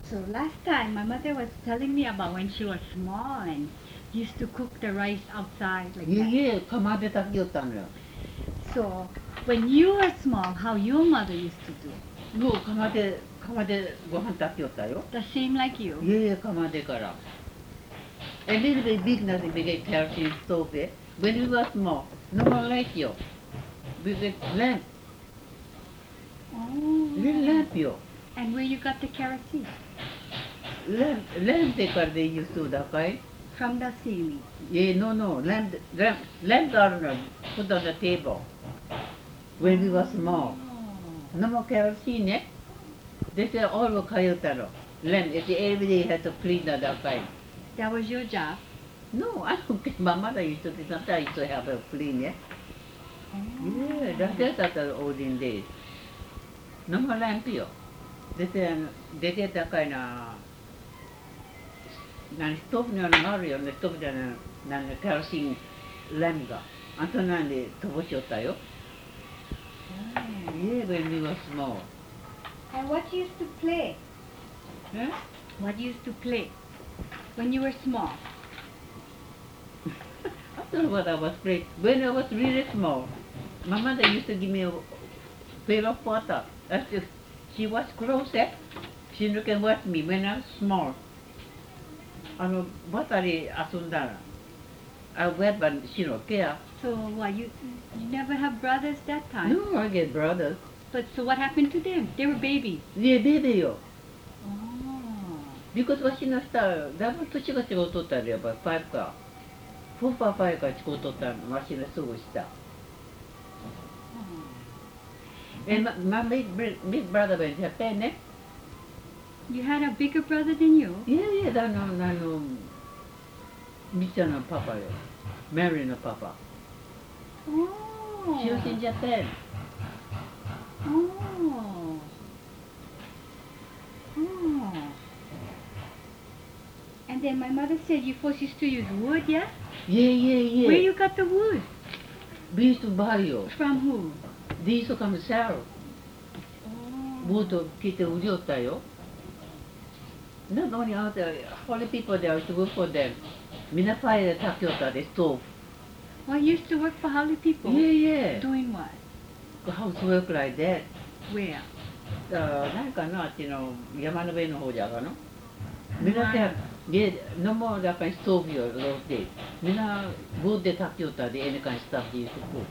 So last time my mother was telling me about when she was small and used to cook the rice outside like いえ that. いえ、釜で炊きよったのよ。 So when you were small, how your mother used to do? もう釜でご飯炊きよったよ。 The same like you? いえいえ、釜でから。A little bit big nothing we get kerosene stove there. When we were small, no more light yo. We get lamp, little Oh. lamp yo. And where you got the kerosene? Lamp でからthey used to だかい From the ceiling. Yeah, no, lamp are put on the table. When we were small. Oh. No more kerosene, eh? They said all were kayotaro. Lamp, if every day had to clean the kind. That was your job? No, I don't care. My mother used to, sometimes I used to have a clean, yeah? Oh. Yeah, that's the olden days. No more lamp yo. They said, they get that kind of, ストーブのようなのがあるよね、ストーブじゃない、ケロシンランプが。あとなんで飛ばしよったよ。Yeah, when we were small. And what you used to play? Eh? What you used to play when you were small? I don't know what I was playing. When I was really small, my mother used to give me a pail of water. She was closer. She looked and watched me when I was small. バタで遊んだら、wet but she don't care. So what, you never have brothers that time? No, I get brothers. But so what happened to them? They were babies. Yeah, baby よ。 Oh. Because わしの下、だいぶ年が違うとったらやっぱ5か。4か5か違うとったの、わしのすぐ下。And my big brother went to Japan ね。 You had a bigger brother than you? いやいや、みっちゃんのパパよ。マリーのパパ。 Oh. She was in Japan. Oh. Oh. And then my mother said you folks used to use wood, yeah? Yeah. Where you got the wood? We used to buy よ。 From who? They used to come sell. Oh. ボート来て売りよったよ。Not only out there, holy people there used to work for them. みんなファイヤー炊きよったで、ストー Well, you used to work for holy ブ。 people? Yeah. Doing what? Housework like that. Where? 何かな、あっちの山の上の方じゃがの。みんなで、no more だからストーブよ、ローテ。みんなボートで炊きよったで、any kind of stuff they used to cook.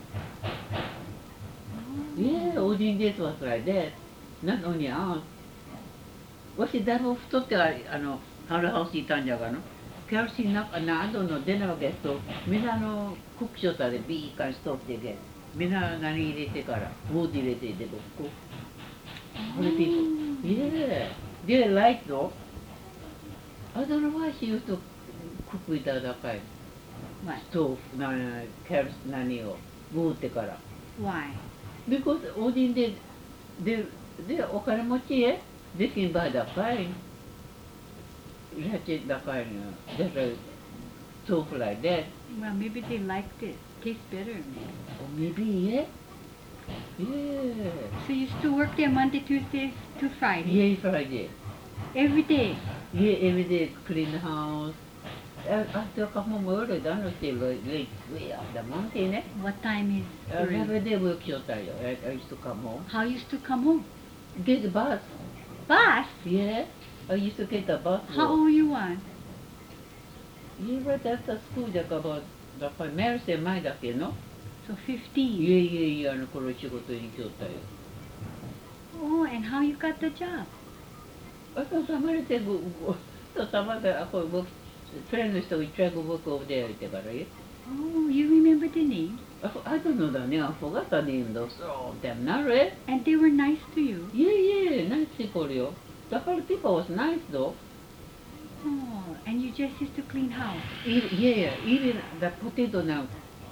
Yeah, olden days was like that. Not only us. わしだいぶ太ってハルハウスいたんじゃがの。ケロシンなどの出ないわけと、みんなクックしよったでビーカンストーブでけ。みんな何入れてから、ボート入れてでここ。Holy people. Yeah. They like though. I don't know why she used to cook with the 高い What? stove, 何を、ボーってから。 Why? Because olden days, they お金持ちへ、they can buy the kind. Ratchet the kind, that stove like that. Well, maybe they liked it. Tastes better. Or maybe, yeah. Yeah. So you used to work there Monday, Tuesday to Friday? Yeah, Friday. Every day? Yeah, every day clean the house. After come home early, don't you stay late, way up the mountain, eh? What time is Every day work your time. I used to come home. How you used to come home? Get the bus. Bus? Yeah. I used to get the bus. How old you are? Yeah, right after school, だからメルセ前だけの。 So 15. いや、頃仕事に来よったよ。 Oh, and how you got the job? あと、たまれて、たまで、こう、フレンドの人が一応僕を出会ってからよ。 Oh, you remember the name? I don't know the name. I forgot the name though. So, them not right? And they were nice to you? Yeah, nice people yo. The whole people was nice though. Oh, and you just used to clean house? Yeah, even the potato now,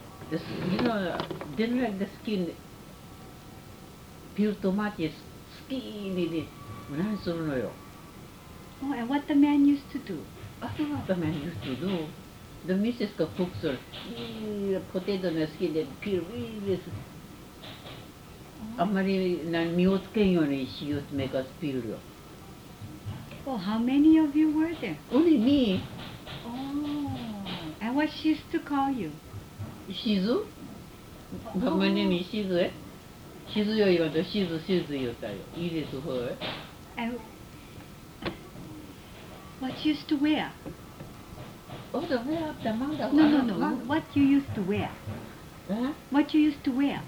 didn't like the skin, pure tomato is skinnyで、何するのよ。 Oh, and what the man used to do? I don't know what the man used to do. The missus cooks her potato のskin で pure really あんまり身をつけんようにしようとmake us pure よ。 Oh, how many of you were there? Only me. Oh, and what she used to call you? Shizu? My name is Shizu, eh? Shizu よ言わんとシズ言ったよ。いいですほう。 And what you used to wear? Oh, the wear the manga. No. What you used to wear? Huh? What you used to wear?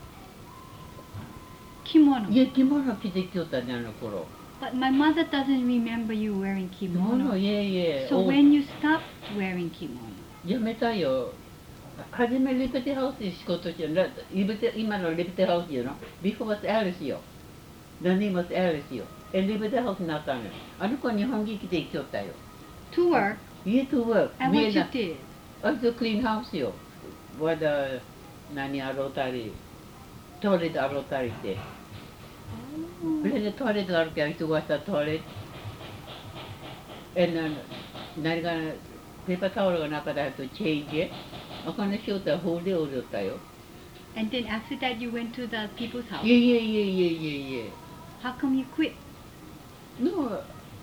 Kimono. いや、着物着てきよったね、あの頃。 But my mother doesn't remember you wearing 着物、 kimono. いえいえ。 So when you stopped wearing kimono? やめたよ。はじめリベティハウスに仕事してる。今のリベティハウスよの。Before was Alice よ。The name was Alice よ。リベティハウスになったのよ。あの子日本着着てきよったよ。 To work? 家 to work. And what you did? あとクリーンハウスよ。わだ、何洗うたり、トイレで洗うたりして。それでトイレがあるから忙しさトイレ。何が、ペーパータオルが中であるとチェンジ。お金しよったらホールでおりよったよ。 And then after that you went to the people's house? いえ。 How come you quit? No,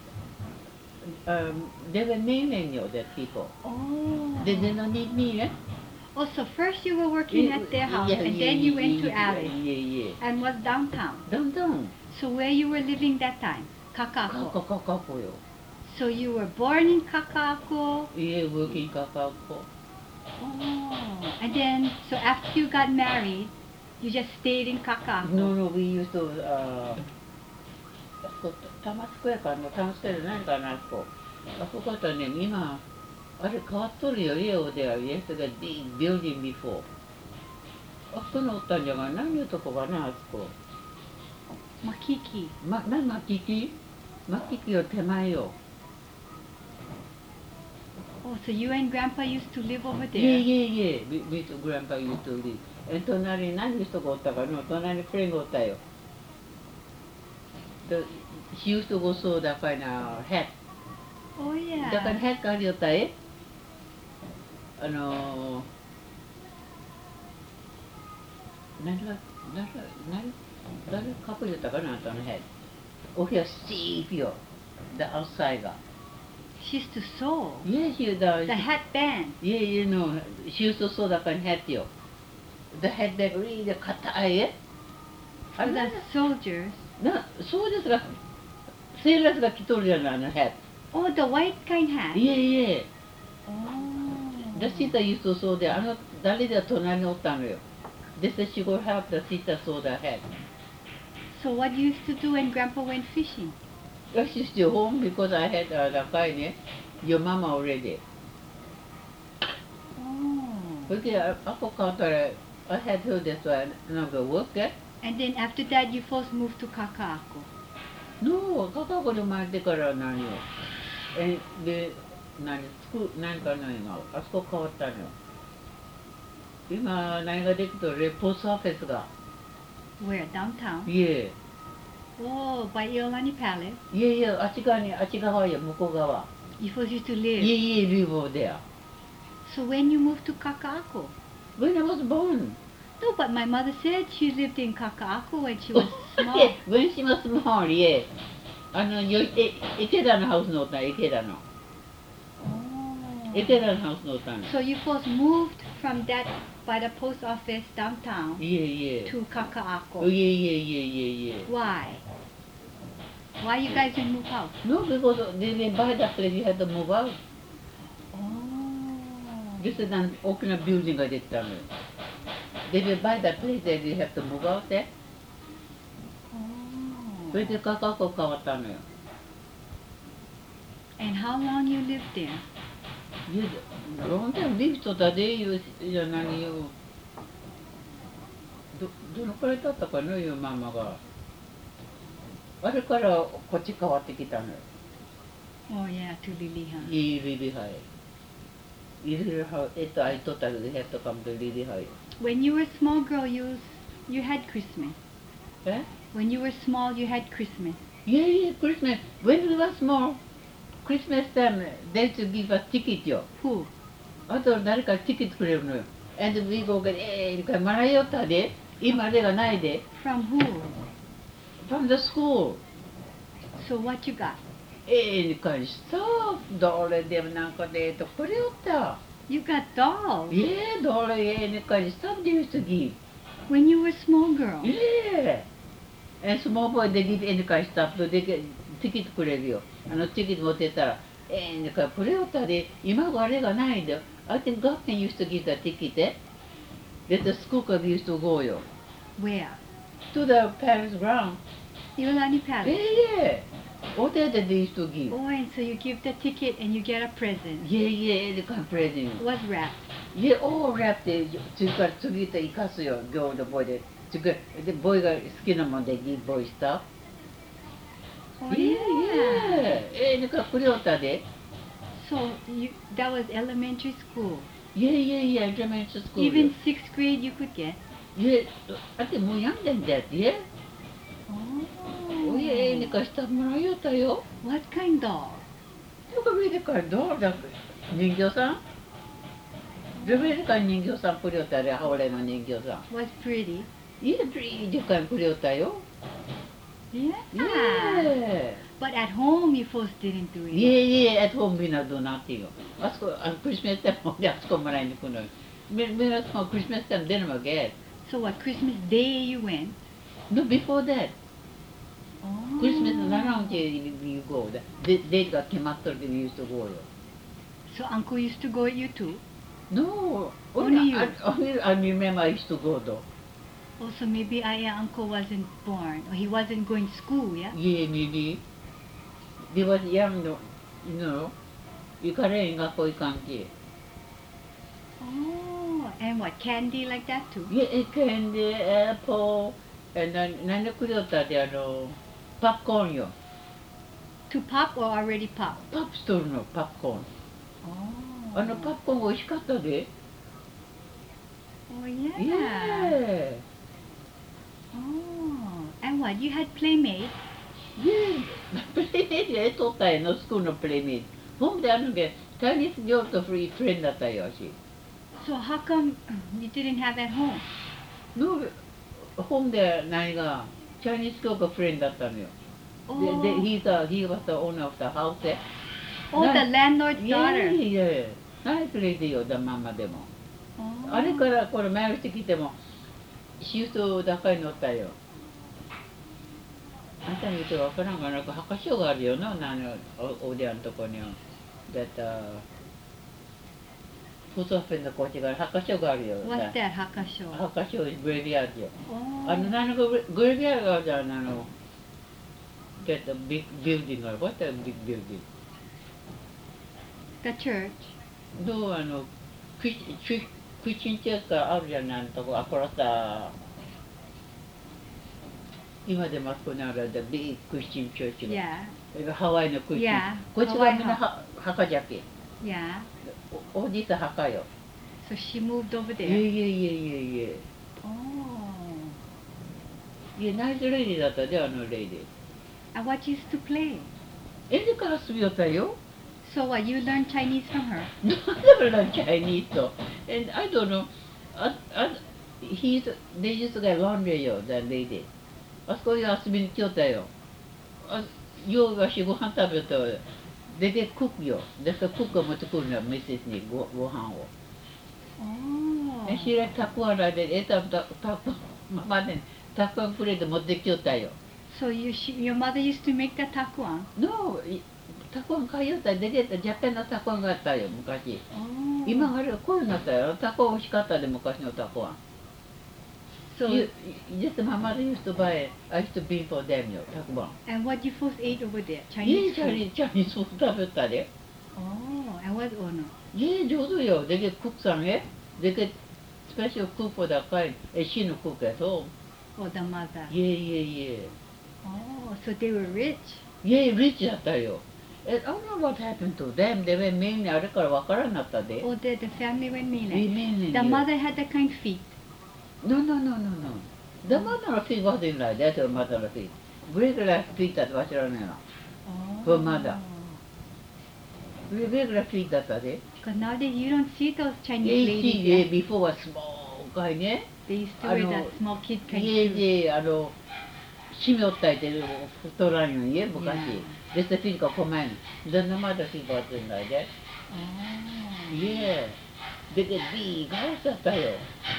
they were naming you, that people. Oh. They did not need me, eh? Oh, so first you were working at their house, and then you went to Alice, Yeah. and was downtown. Downtown. So where you were living that time? Kakako. カカよ。 So you were born in Kakako. いえ、working カカ Oh. And then, so after you got married, you just stayed in Kakako. No, we used to, タマスクやからの、タマスクやじゃないかな、あそこ。あそこだったらね、今、あれ変わっとるよ、家をでは、家が big building before。あそこにおったんじゃが、何いうとこかな、あそこ。 Makiki. 何マキキ？マキキよ、手前よ。 Oh, so you and Grandpa used to live over there? Yeah. Me to grandpa used to live. 隣に何の人がおったかの、隣にプレンがおったよ。She used to go sew that kind of hat. Oh, yeah. だから hat がありよったえ。誰かぶりよったかな、あんたの hat。お部屋スティープよ。The outside が。 She used to sew. Yeah, The hat band. Yeah, you know, she used to sew that kind of hat よ。The hat that really 硬いえ。 For the soldiers. そうですが、セーラーズが着とるじゃない、あの hat。 Oh, the white kind hat? Yeah. Oh. The sister used to sew there. 誰で隣におったのよ。They said she would help the sister sew the hat. So what you used to do when Grandpa went fishing? She's still home because I had the guy, ne? Your mama already. Oh. Porque ako counter, I had her this one, no work, eh? And then after that, you first moved to Kakako. No, カカコで生まれてから何よ。で、何か何が、あそこ変わったのよ。今、何ができとるポストオフィスが。 Where? Downtown? いえ。 Oh, by Iolani Palace? いえ、あっち側よ、向こう側。 You first used to live? いえ、live over there. So when you moved to Kakako? When I was born. No, but my mother said she lived in Kakako when she was small. Yeah, when she was small, yeah. 池田のハウスのおったの、池田の。 Oh. 池田のハウスのおったの。 So you first moved from that by the post office downtown いえ。 to Kakako. いえ。 Why? Why you guys didn't move out? No, because they didn't buy that place, you had to move out. Oh. This is an 大きなビルディングができたのよ。They didn't buy that place, they have to move out there. それで価格が変わったのよ。 And how long you lived there? いや、long time live とったでいうじゃ何よ。どのくらい経ったかのよ、ママが。あれからこっち変わってきたのよ。 Oh yeah, to Lilihan. いいリリハイ。いるは、I thought I had to come to リリハイ。 When you were a small girl, you had Christmas. え When you were small, you had Christmas. Yeah, Christmas. When we were small, Christmas time, they used to give us ticket よ。 Who? あと誰かチケットくれるのよ。And we go get, もらいよったで。今あれがないで。 From who? From the school. So what you got? kan stop. Dårlig det men kan det to kuriota. You got dolls Yeah, dårlig kan stop they used to give. when you were a small girl. Yeah. And small boy they give any kind stuff to they get ticket くれるよ。チケット持ってたら、かプレオタで今はあれがないんだよ。I think government used to give the ticket, that the school club used to go よ。 Where? To the Paris ground. Iolani Palace. Yeah. What that they used to give? Oh, and so you give the ticket and you get a present. Yeah, any kind of present. Was wrapped. Yeah, all wrapped で、次と生かすよ、girl と boy で。で、ボーイが好きなもんで、give boy stuff. Oh, Yeah. なんかプレオタで。 So that was elementary school. Yeah, elementary school. Even 6th grade you could get. Yeah, だってもうやんでんだって、yeah. Oh. Yeah, なんかしたもらいよったよ。 What kind doll? なんか見てからどうだ人形さんルベルカ人形さんプリオタで、俺の人形さん。 Was pretty. いいプリでかいプリオタよ。 Yeah. Yeah. But at home you folks didn't do it. Yeah, at home みんなどうなってよ。あそこ、クリスマスタイムであそこもらいに来るの。みんなそこクリスマスタイム出るわけ。 So what, Christmas Day you went? No, before that. Oh. クリスマス7日に行こう。デートが決まっとるけど、used to go よ。 So uncle used to go with you too? No, Only you. Only I remember I used to go though. Also maybe uncle wasn't born or he wasn't going to school, yeah? Yeah, maybe. They was young, you know. 行かれん学校行かんき。 Oh, and what, candy like that too? Yeah, candy, apple, and then なんでくれよったってパッコーンよ。 To pop or already pop? パップしとるの、パッコーン。 Oh. パッコーン美味しかったで。 Oh yeah. Yeah. Oh, and what, you had playmates? Yeah. プレイメイトで取ったんやの、スクールのプレイメイト。ホームでチャイニーズgirlとフレンドだったよ、私。 So how come you didn't have at home? No, ホームで何が、チャイニーズgirlとフレンドだったのよ。 Oh, He was the owner of the house. oh the landlord's daughter. Yeah. ナイスレディよ、だママでも。 Oh. あれからこれメールしてきても、シュート高いのったよ。あんたに言うとわからんがなく、墓所があるよな、おでやんとこに。だった。フォトフェンのこっちが墓所があるよ。 What's that, Hakasho? 墓所、グレビアードよ。 Oh. 何かグレビアードがあるじゃん、That big building or what a big building? The church. No, クリスチンチャーチがあるじゃないとこ、あこらさ、今でもあそこにあるThe big Christian church が。 Yeah. ハワイのクリスチャン。 Yeah. こっちはみんな墓じゃけ。 Yeah. おじいさん墓よ。 So she moved over い there. え。 Oh. いや、ナイスレディだったで、レディ。 And what you used to play? でから遊びよったよ。 So what, you learned Chinese from her? No, I never learned Chinese though. And I don't know. They used to get laundry よ、that lady. あそこに遊びに来よったよ。夜がしご飯食べると、they get cook よ。だからコックを持ってくるのよ、ミセスにご飯を。 Oh. And she like たくあんらで、たくあん、ママでたくあんくれて持ってきよったよ。 So your mother used to make the takuan? No, たくあん買いよったら、でジャパンのたくあんがあったよ、昔。 Oh. 今あれはこういうのあったよ。たくあん美味しかったで、昔のたくあん。 So, Just my mother used to buy, I used to bring for them よ、たくあん。 and what you first ate over there? Chinese food? チャイニーズフード食べたで。 Oh, and what, oh no. 上手よ。でけ、クックさんへ。でけ、special cook for the kind. She no cook at home. Oh, the mother. Yeah. Oh, so they were rich? Yeah, rich だったよ。I don't know what happened to them. They were mainly あれからわからんなったで。 Oh, the family went mainland. Mainland. The mother had the kind feet. No. The mother feet wasn't like that, her mother feet. Regular feet だってわしらねえな。 Oh. Her mother. Regular feet だったで。 Because nowadays you don't see those Chinese Yeah, ladies. yeah, before was small guy ね。 They used to wear the small kid kind of shoes. 家で 심었다 이제 포토라는 예 뭐가지 Yeah. 그래서 피니까 그만 너너마다 피가 왔던다 이제 Oh. 예 되게 비가 왔었어요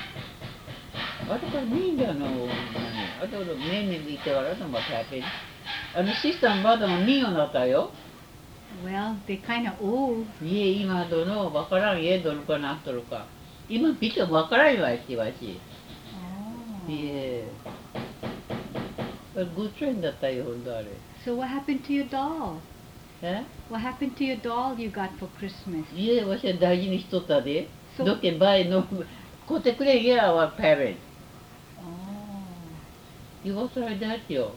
어떻게 민잖아 어떻게 매미 있다가라도 뭐 하필 시스템 받으면 미워놨다요 Well, they're kind of old. 예今どのわからんえどるかなっとるか今ピッチャーわからんわしわし Oh. 예 good trend だったよほんとあれ So what happened to your doll? え What happened to your doll you got for Christmas? いえわしは大事にしとったでそうどっけバイの買ってくれやわ parent Oh. you was like that よ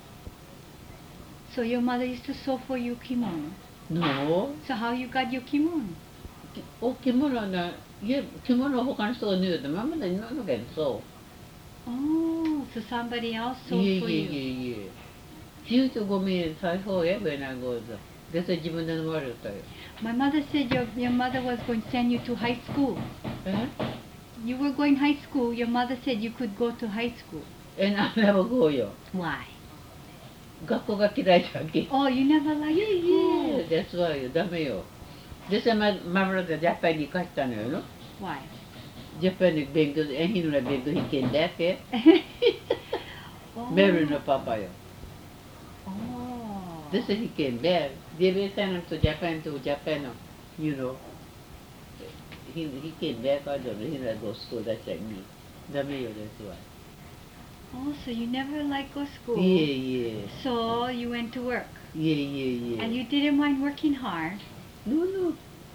So your mother used to sew for you kimono. no So how you got your kimono? お着物な、いえ、着物を他の人が縫うと、ままだいないのけん、そ Oh, so somebody else う。い sewed え for いえ you. いえいえ。15名裁縫へ、when I go there。で、それ自分で縫われたよ。 My mother said your mother was going to send you to high school. え You were going high school. Your mother said you could go to high school. なんでもこうよ。 Why? 学校が嫌いだっけ。 Oh, you never liked it. ですわよ、ダメよ。で、それママラでジャパンに行かしたのよの。 Why? ジャパンに勉強、えひのら勉強引けんだけ。 Oh. メルのパパよ。 Oh. で、それ引けんで、デビューさんとジャパンとジャパンの、you know。he came back, I don't know, he didn't go to school, that's like me. ダメよですわ。 Oh, so you never liked go school. いえいえ。 So you went to work. いえいえいえ。 And you didn't mind working hard. No, no.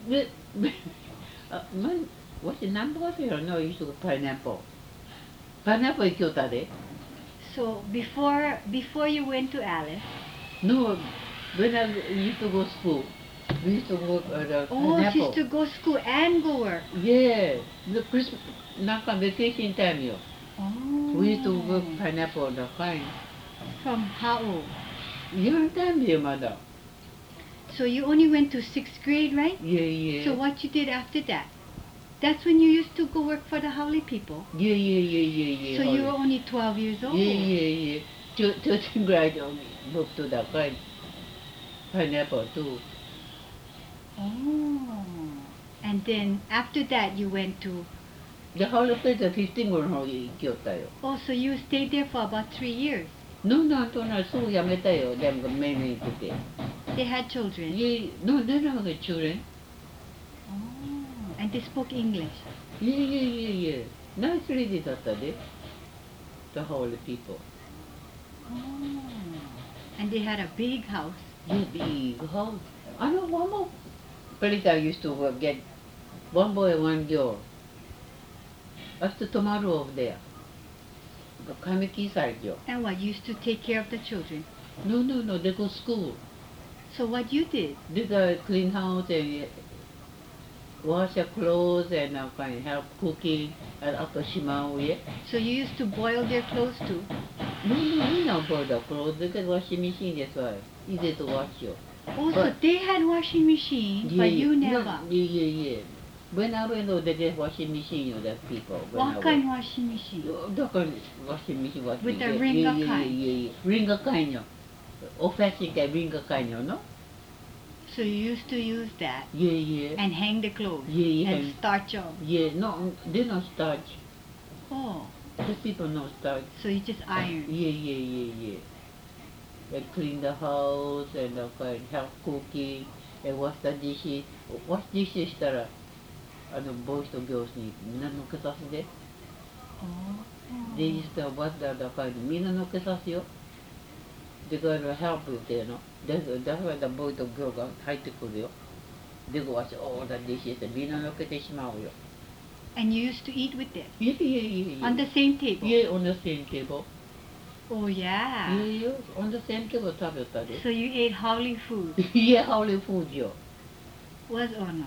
What's the number of here? No, you used to go pineapple. Pineapple 行きよったで。 So before you went to Alice. No, when I used to go school, we used to go Oh, she pineapple. used to go school and go work. Yeah, the Christmas, なんか vacation time よ。 Oh. We used to go pineapple the kind. From how old? Young time よまだ。 So you only went to 6th grade, right? いえいえ。 So what you did after that? That's when you used to go work for the Howley people. いえいえいえいえいえ。 So you were only 12 years old. いえいえいえ。13 ぐらいで僕とだからpineapple too. Oh. And then after that you went to. で、ハウルプレイトは15の方に行きよったよ。 Oh, so you stayed there for about 3 years. なんとなくすぐ辞めたよ。でもメインに行ってて。 They had children. いえ、なんでなんかチューレン Oh. And they spoke English. いえいえいえいえ。ナイスレディだったで。The whole people. Oh. And they had a big house. You big house. I know one more place I used to get one boy and one girl. I used to tomorrow over there. Kamiki side yo. And what, you used to take care of the children? No, they go school. So what you did? They go clean house and wash your clothes and kind of help cooking and after shimao. So you used to boil their clothes too? No, we don't boil the clothes. They get washing machine, that's why. Easy to wash yo. Oh, so But- they had washing machine, but you never. No, yeah. When I went over there, there's washing machine, you know, that people. When I What went. kind washing machine? だからwashing machine was With the big. ringer Yeah, kind. yeah. Ringer kind よ。Old fashioned kind, ringer kind よの。 So you used to use that Yeah. and hang the clothes Yeah. and starch them. Yeah, no, they don't starch. Oh, The people don't starch. so you just iron. Yeah. And clean the house and help cooking and wash the dishes. Wash dishes したら、ボーイズとギョースにみんなのっけさせて。 Oh. They used to wash the kind みんなのっけさせよ。They gotta help with there, no? That's why the boy と girl が入ってくるよ。They go wash all the dishes ってみんなのっけてしまうよ。 And you used to eat with them Yeah. on the same table? Yeah, on the same table. Oh, yeah. Yeah, on the same table 食べたで。 So you ate Howley food? Yeah, Howley food よ。 Was or no?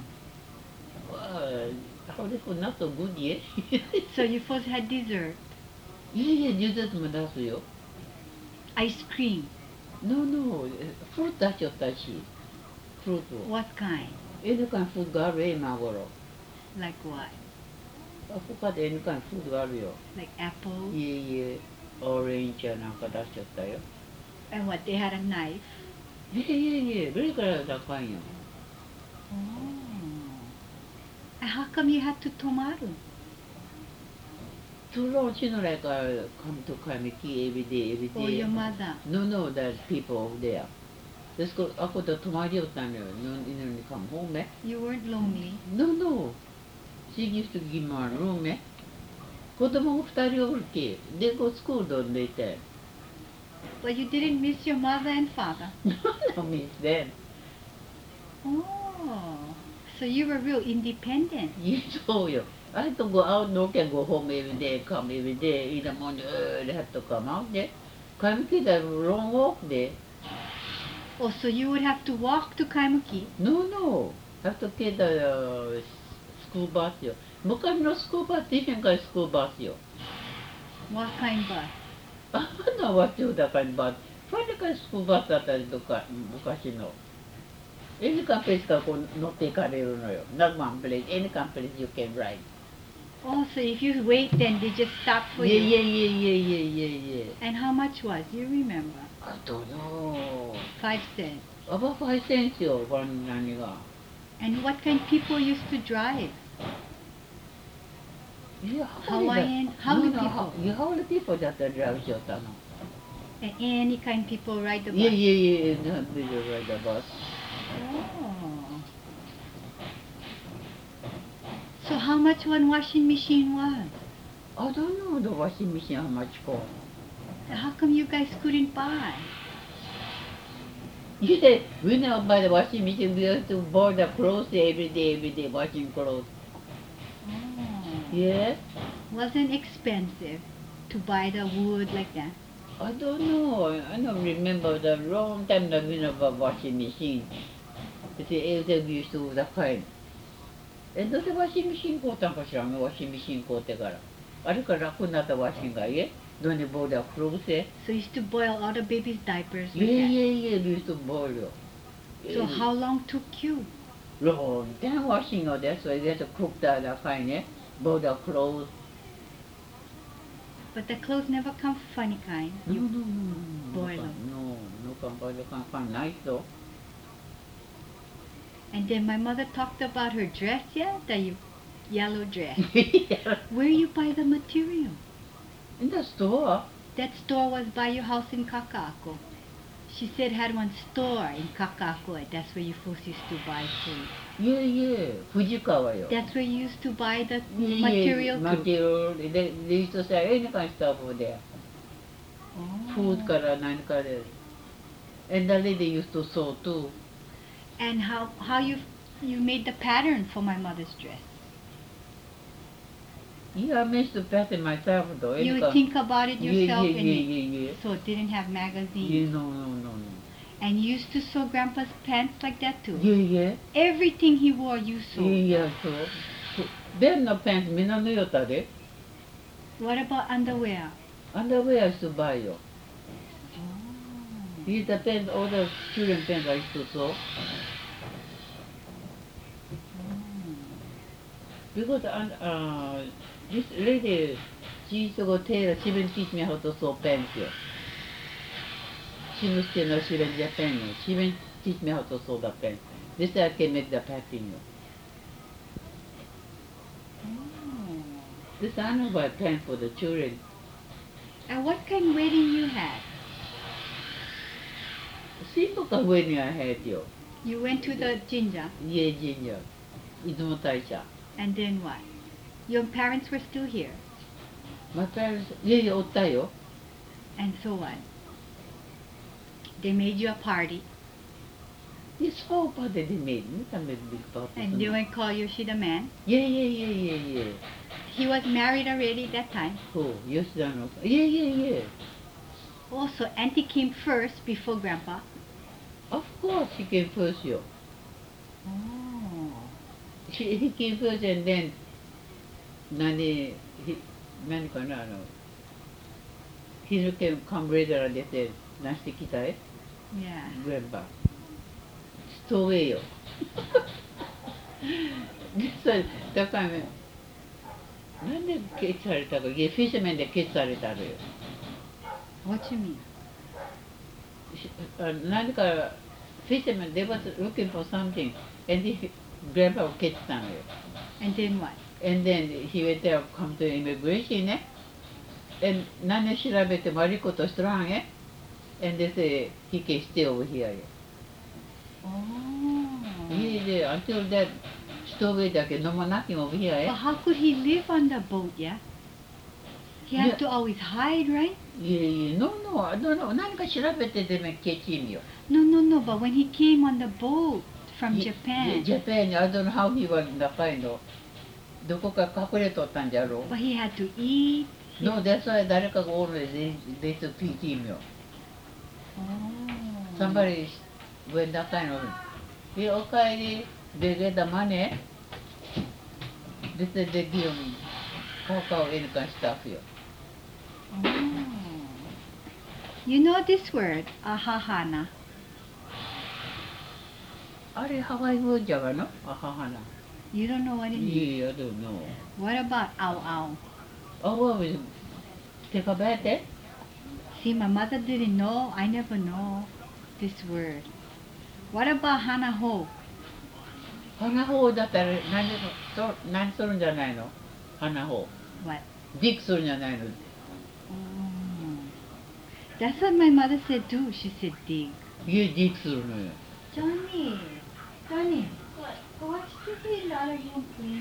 Howley food not so good yet. So you first had dessert, Yeah, dessert も出すよ。 ice cream. No, フルーツ出しよったし。フルーツを。 What kind? Any kind of food がある今頃。 Like what? 他で any kind of food があるよ。 Like apple? Yeah. オレンジやなんか出しちゃったよ。 And what, they had a knife? いえいえいえ、どれから高いんよ。 Oh. And how come you had to Tomaru? Too long, she no like come to Kaimiki every day, For your mother? No, there's people over there. Let's go, あこで泊まりよったんだよ。犬に come home, eh? You weren't lonely? No. She used to give me a room, eh? 子供二人おるき、they go school どんでいて。 But you didn't miss your mother and father? No, miss them. Oh. So you were real independent? Yeah, so yo. I had to go out, no can go home every day, come every day, in the morning, they have to come out there. Kaimiki is a long walk there. Oh, so you would have to walk to Kaimuki? No. Have to get the school bus よ。昔のスクールバス、以前からスクールバスよ。 What kind bus? あんなわっちゅうだからバス。ファンデからスクールバスだったりとか、昔の。Any place からこう乗っていかれるのよ。Not one place, any place you can ride. Oh, so if you wait, then they just stop for Yeah. you? And how much was? You remember? I don't know. 5 cents. About 5 cents よ、何が。 And what kind of people used to drive? Yeah, Hawaiian? How many people? Yeah, how many people that drive しよったの And any kind of people ride the bus? Yeah, they ride the bus. Oh. So how much one washing machine was? I don't know the washing machine how much cost. How come you guys couldn't buy? You said we never buy the washing machine, we have to buy the clothes every day, washing clothes. Oh. Yeah? Wasn't expensive to buy the wood like that? I don't know. I don't remember the long time that we never washing machine. It's the we used to the kind. どうせワシングマシン買うたんかしらんのワシングマシン買うてから。あれから楽になったワシンがいえどんでボーダークローセ So you used to boil all the baby's diapers like that? Yeah, we used to boil よ。 So how long took you? Long time washing of that, so you have to cook the kind, eh? Boil the clothes. But the clothes never come funny kind. You No. boil them. No, can't nice though. And then my mother talked about her dress, yeah? The yellow dress. Yeah. Where you buy the material? In the store? That store was by your house in Kakako. She said had one store in Kakako. That's where you first used to buy food. Yeah, Fujikawa よ。 That's where you used to buy the Yeah, material too. material. They used to sell any kind of stuff over there. Oh. Food から何から。And the lady used to sew too. And how you made the pattern for my mother's dress? Yeah, I managed to pattern myself though. You Any would think about it yourself and Yeah. so it didn't have magazines. Yeah, no. And you used to sew Grandpa's pants like that too? Yeah. Everything he wore you sewed? Yeah, so. Ben の pants みんな縫いよったで。 What about underwear? Underwear I used to buy よ。 Oh. These the pants, all the children pants I used to sew. Because this lady, she used to go tailor, she will teach me how to sew pants よ。She was still no, she went to Japan よ。She will teach me how to sew the pants. This I can make the pattern よ。 Oh. This I know buy pants for the children. And what kind of wedding you had? Simple wedding I had よ。 You went to the jinja, 家神社、出雲大社。 and then what? Your parents were still here, My parents,家おったよ。 and so what? They made you a party, This small party they made, not a big party. and they went call Yoshida man. Yeah. He was married already that time. Who? Yoshida no. Yeah. Also, Auntie came first before Grandpa. Of course, he came first よ。 Oh. He came first and then, 何かなhe came come later 出て、何してきたい Yeah. Grandpa. ストーウェイよ。それだからね、なんでケツされたか、フィッシュメンでケツされたのよ。 What you mean? 何か fisherman they was looking for something and he grandpa catch them And then what? and then he went there come to immigration ね and 何調べて悪いことしとらんね and they say he can stay over here Oh. he did until that stowaway だけ no more nothing over here But how could he live on the boat, yeah? He had Yeah. to always hide, right? no no I don't know 何か調べてでも catch him よ No, no, no. But when he came on the boat from Japan, Japan I don't know how he was 中へのどこか隠れとったんじゃろう but he had to eat. No, that's why 誰かが always they to feed him よ Oh. Somebody went that kind of he okay they get the money they said they give him cocoa and kind of stuff よ Oh. You know this word, ahahana? あれハワイ語じゃがのあははな You don't know what it means? Yeah, I don't know What about ow ow? Oh, what was take a bath eh? See, my mother didn't know. I never know this word. What about hanaho? 花穂だったら何するんじゃないの花穂 What? ディックするんじゃないの Oh. That's what my mother said too. She said dig. 家ディックするのよ Johnny, Johnny, go watch TV in the other room, please.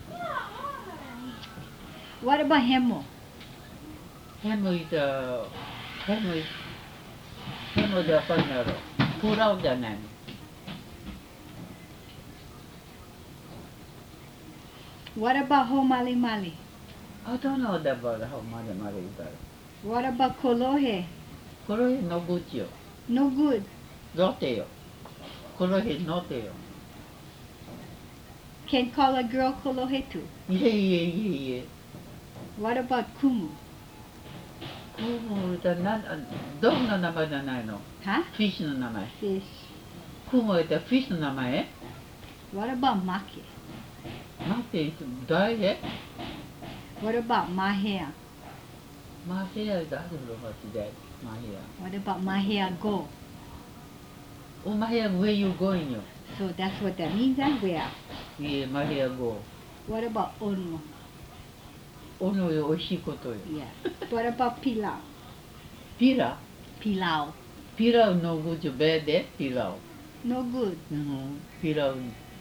What about hemo? ヘムイザヘムでわかんないやろプラウじゃないの What about homali mali? I don't know about how までまで言うから What about kolohe? この日のぐちよ No good. どてよこの日のてよ Can call a girl kolohe too. いえいえいえいえ What about kumu? どんな名前じゃないの Huh? フィッシュの名前 Fish. クモ言ったらフィッシュの名前 What about make? 待って誰 What about mahea? マヘア誰の町でマヘ What about mahea go? アおマヘア where you going よ So that's what that means and where? いえマヘア go What about ono? おのよおいしいことよ Yeah. What about pilau? ピラ Pilau. ピラウのぐちべでピラウ No good. ピラウ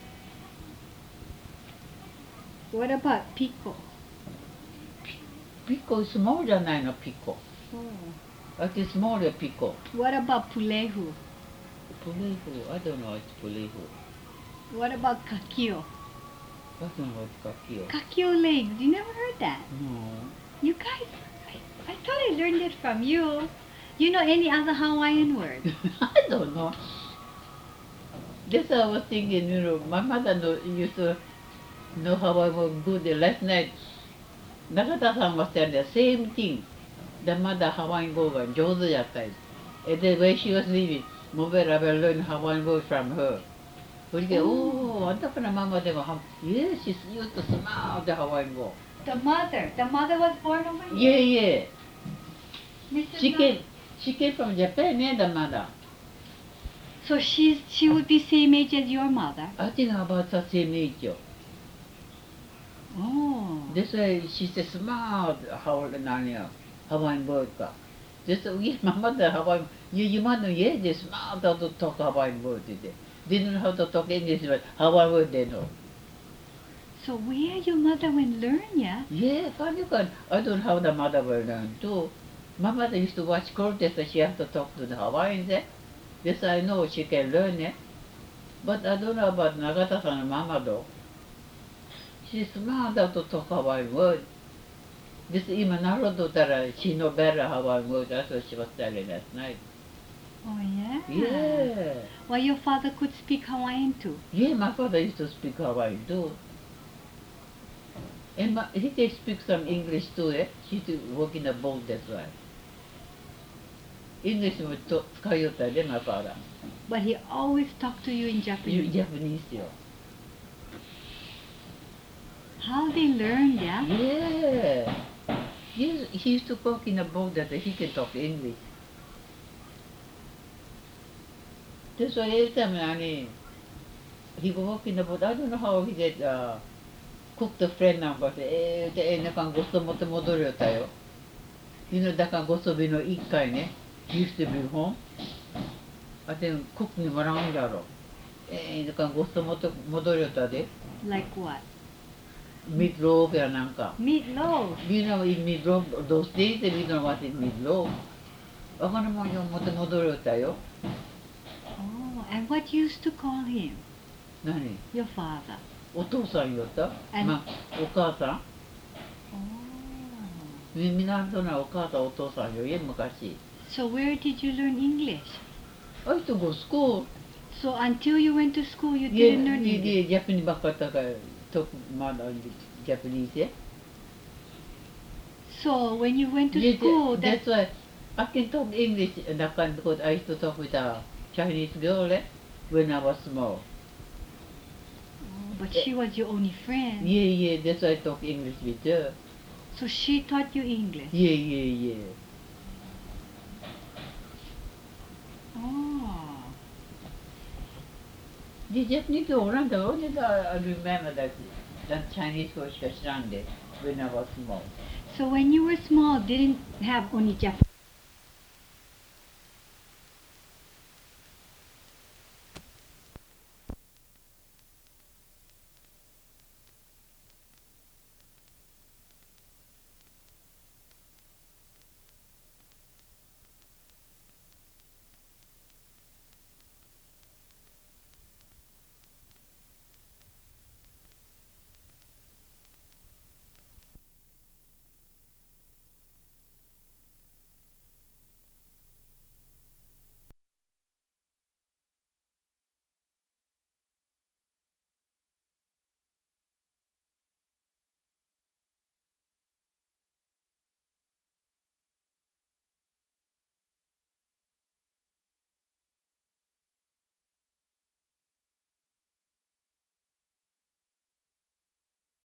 What about pico? ピコスモールじゃないのピコ Oh. あてスモールやピコ What about pulehu? プレイフ I don't know it's プレイフ What about kakio? I don't know it's カキよ Kakio legs. You never heard that? うん You guys, I thought I learned it from you. You know any other Hawaiian word? I don't know. That's why I was thinking, my mother used to know how I was good. Last night, Nagata-san was saying the same thing. The mother Hawaiian go が上手やったり。And then when she was leaving, Mobile will learn Hawaiian go from her. それで、おお、あんたからママでも、Yes, she used to smile the Hawaiian go. The mother was born over Yeah, here. yeah. Mr. She came from Japan, the mother. So she would be same age as your mother. I think about the same age. Oh. That's why she said smile Hawaiian word か。That's why my mother Hawaiian, you might know, yeah, they smiled how to talk Hawaiian word. They didn't know how to talk English, but Hawaiian word they know. So where your mother went learn, yeah? Yeah, funny God. I don't know how the mother will learn too. My mother used to watch Cortez and she has to talk to the Hawaiians. Yes, I know she can learn it. But I don't know about Nagata-san mama though. She's smart how to talk Hawaiian word. This even Naruto Tara, she know better Hawaiian word. That's what she was telling last night. Oh yeah? Yeah. Well, your father could speak Hawaiian too. Yeah, my father used to speak Hawaiian too. And he can speak some English too, eh? He used to work in a boat, that's why. English も使いよったで、my father. But he always talked to you in Japanese. Japanese よ。 How they learned, yeah? Yeah. he used to cook in a boat that he can talk English. That's why every time he would walk in the boat. I don't know how he did cook the friend now, but nakang gusto mo tumodoro tayo. Dakang gusto bino ikay ne. He used to bring home. And then cook ni marang daro. Nakang gusto mo tumodoro tayo. Like what? Meatloaf ya nangka. Meatloaf. You know, in meatloaf, those days, we don't know what is meatloaf. Ako naman yung motomodoro tayo. Oh, and what you used to call him? Nani? Your father. お父さんよった。 And- お母さん Oh. みんなとなお母さんお父さんよ、昔。 So where did you learn English? I used to go school. So until you went to school, you didn't learn English? Japanese ばっかったから、まだJapanese で。 So when you went to school, That's why I can talk English, because I used to talk with a Chinese girl when I was small. But she was your only friend. Yeah, that's why I talk English with her. So she taught you English. Yeah. Oh. The Japanese girl around the only I remember that Chinese girl she was when I was small. So when you were small, didn't have only Japanese